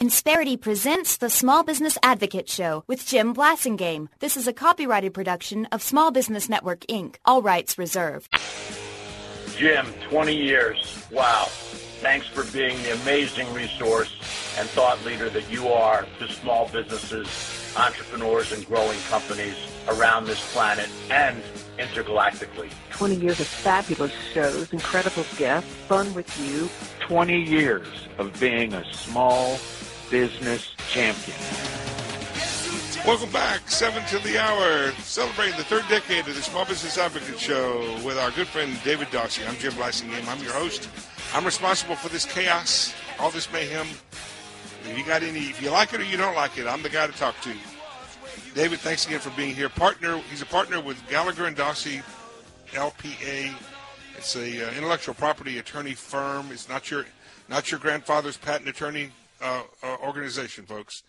Insperity presents the Small Business Advocate Show with Jim Blasingame. This is a copyrighted production of Small Business Network, Inc. All rights reserved. Jim, 20 years. Wow. Thanks for being the amazing resource and thought leader that you are to small businesses, entrepreneurs, and growing companies around this planet and intergalactically. 20 years of fabulous shows, incredible guests, fun with you. 20 years of being a small business champion. Welcome back, 7 to the hour, celebrating the third decade of the Small Business Advocate Show with our good friend David Dawsey. I'm Jim Blasingame. I'm your host. I'm responsible for this chaos, all this mayhem. If you like it or you don't like it, I'm the guy to talk to. David, thanks again for being here. He's a partner with Gallagher & Dawsey, LPA. It's a intellectual property attorney firm. It's not your grandfather's patent attorney organization, folks.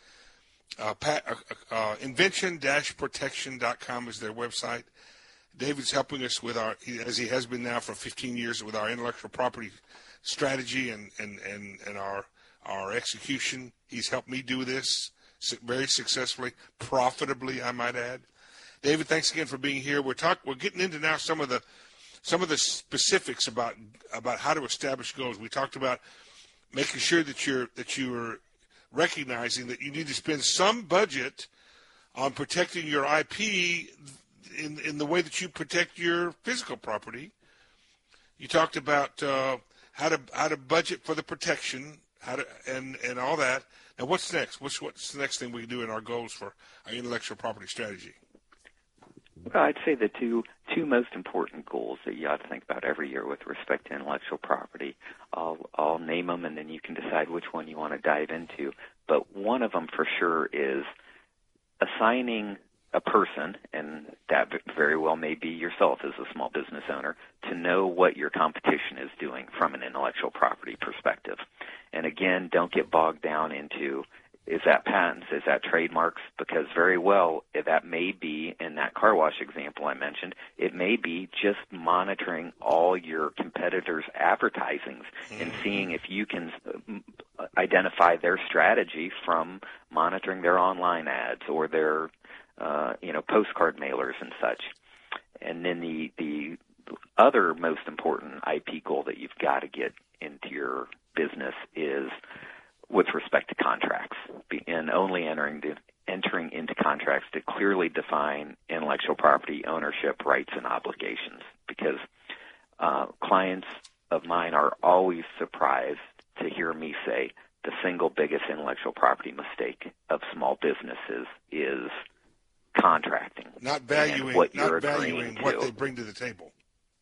Invention-protection.com is their website. David's helping us with as he has been now for 15 years, with our intellectual property strategy and our execution. He's helped me do this very successfully, profitably, I might add. David, thanks again for being here. We're getting into now some of the specifics about how to establish goals. We talked about making sure that you're recognizing that you need to spend some budget on protecting your IP in the way that you protect your physical property. You talked about how to budget for the protection, and all that. Now, what's next? What's the next thing we do in our goals for our intellectual property strategy? Well, I'd say the two most important goals that you ought to think about every year with respect to intellectual property. I'll name them, and then you can decide which one you want to dive into. But one of them for sure is assigning a person, and that very well may be yourself as a small business owner, to know what your competition is doing from an intellectual property perspective. And again, don't get bogged down into, is that patents, is that trademarks? Because very well, that may be, in that car wash example I mentioned, it may be just monitoring all your competitors' advertisings and seeing if you can identify their strategy from monitoring their online ads or their postcard mailers and such. And then the other most important IP goal that you've got to get into your business is with respect to contracts, and only entering into contracts to clearly define intellectual property ownership rights and obligations. Because clients of mine are always surprised to hear me say the single biggest intellectual property mistake of small businesses is contracting, not valuing what they bring to the table,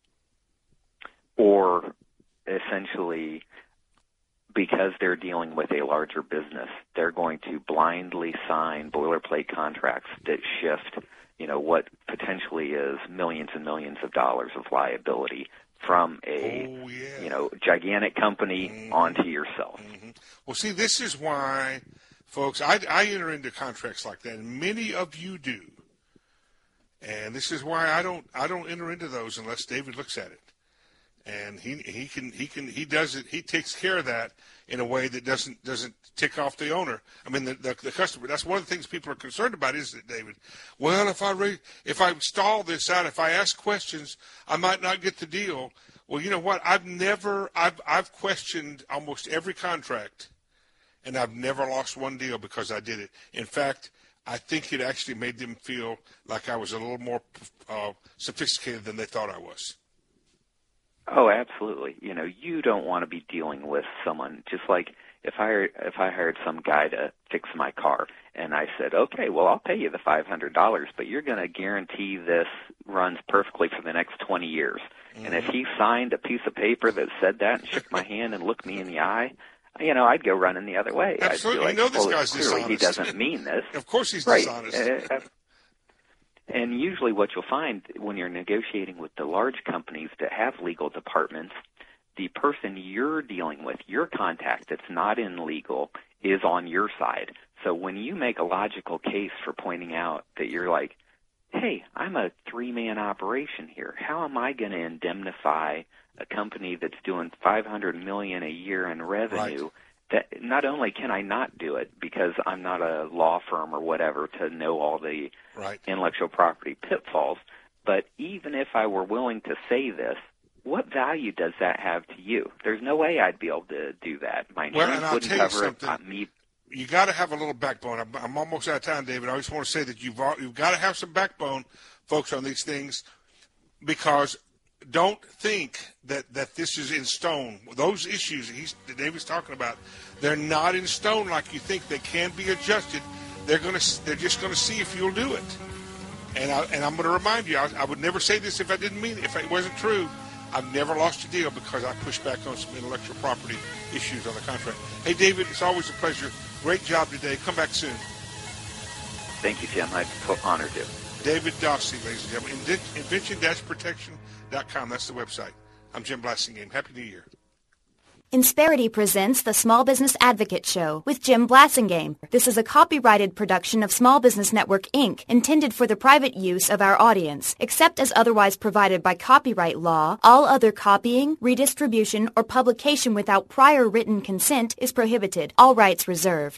or essentially, because they're dealing with a larger business, they're going to blindly sign boilerplate contracts that shift, what potentially is millions and millions of dollars of liability from a gigantic company onto yourself. Mm-hmm. Well, see, this is why, folks, I enter into contracts like that, and many of you do. And this is why I don't enter into those unless David looks at it. And he does it. He takes care of that in a way that doesn't tick off the owner. I mean, the customer. That's one of the things people are concerned about, isn't it, David? Well, if I stall this out, if I ask questions, I might not get the deal. Well, you know what? I've questioned almost every contract, and I've never lost one deal because I did it. In fact, I think it actually made them feel like I was a little more sophisticated than they thought I was. Oh, absolutely. You don't want to be dealing with someone, just like if I hired some guy to fix my car and I said, okay, well, I'll pay you the $500, but you're going to guarantee this runs perfectly for the next 20 years. Mm-hmm. And if he signed a piece of paper that said that and shook my hand and looked me in the eye, I'd go running the other way. Absolutely. I'd feel like, this guy's dishonest. He doesn't mean this. Of course he's right. dishonest. And usually what you'll find when you're negotiating with the large companies that have legal departments, the person you're dealing with, your contact that's not in legal, is on your side. So when you make a logical case for pointing out that you're like, hey, I'm a three-man operation here. How am I going to indemnify a company that's doing $500 million a year in revenue that not only can I not do it because I'm not a law firm or whatever to know all the intellectual property pitfalls, but even if I were willing to say this, what value does that have to you? There's no way I'd be able to do that. My insurance wouldn't cover it. You got to have a little backbone. I'm almost out of time, David. I just want to say that you've got to have some backbone, folks, on these things, because don't think that this is in stone. Those issues that David's talking about, they're not in stone like you think. They can be adjusted. They're just going to see if you'll do it. And I'm going to remind you, I would never say this if I didn't mean it, if it wasn't true. I've never lost a deal because I pushed back on some intellectual property issues on the contract. Hey, David, it's always a pleasure. Great job today. Come back soon. Thank you, Jim. I'm honored to. David Dawsey, ladies and gentlemen. Invention-protection.com. That's the website. I'm Jim Blasingame. Happy New Year. Insperity presents the Small Business Advocate Show with Jim Blasingame. This is a copyrighted production of Small Business Network, Inc., intended for the private use of our audience. Except as otherwise provided by copyright law, all other copying, redistribution, or publication without prior written consent is prohibited. All rights reserved.